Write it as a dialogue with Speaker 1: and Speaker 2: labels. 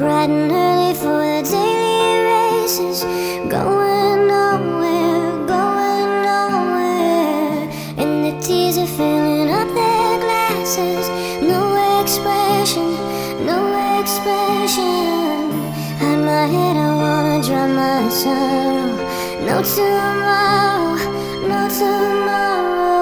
Speaker 1: bright and early for the daily races, going nowhere, going nowhere. And the tears are filling up their glasses. No expression, no expression. Hide my head, I wanna drown my sorrow. No tomorrow, no tomorrow.